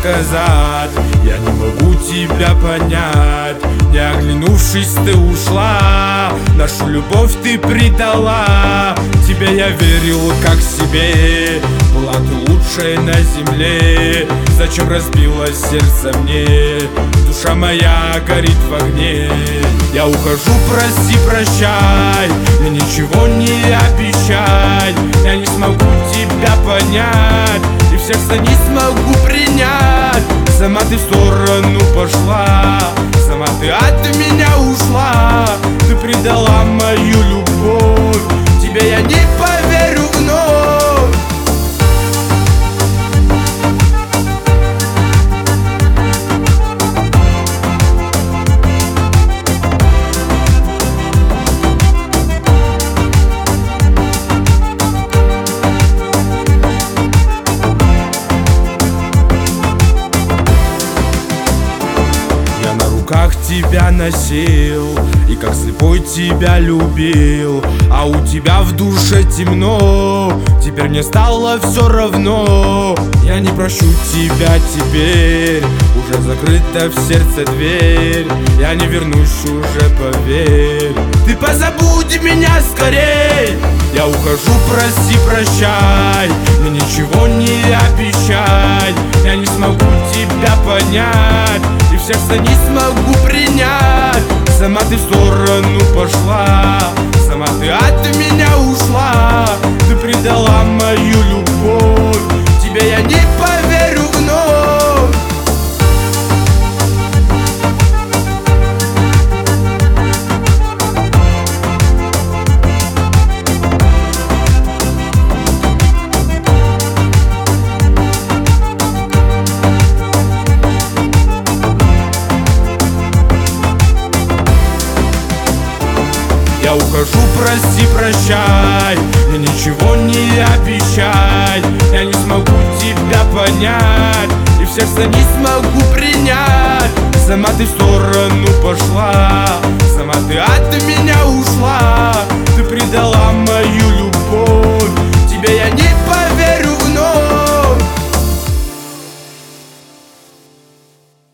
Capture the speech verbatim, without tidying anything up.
сказать. Я не могу тебя понять. Не оглянувшись, ты ушла, нашу любовь ты предала. Тебе я верил как себе, была ты лучшей на земле. Зачем разбилось сердце мне? Душа моя горит в огне. Я ухожу, прости, прощай, я ничего не обещай. Я не смогу тебя понять и в сердце не смогу принять. Сама ты в сторону пошла, сама ты от меня ушла. Ты предала мою любовь, тебе я не поверю вновь. Как тебя носил и как слепой тебя любил, а у тебя в душе темно. Теперь мне стало все равно. Я не прощу тебя теперь, уже закрыта в сердце дверь. Я не вернусь уже, поверь. Ты позабудь меня скорей. Я ухожу, прости, прощай, но ничего не обещай. Я не смогу тебя понять и в сердце не смогу принять. Сама ты в сторону пошла, сама ты от меня ушла. Ты предала мою любовь, тебе я не поверю вновь. Я ухожу, прости, прощай, я ничего не обещай. Я не смогу тебя понять и в сердце не смогу принять. Сама ты в сторону пошла, сама ты от меня ушла. Ты предала мою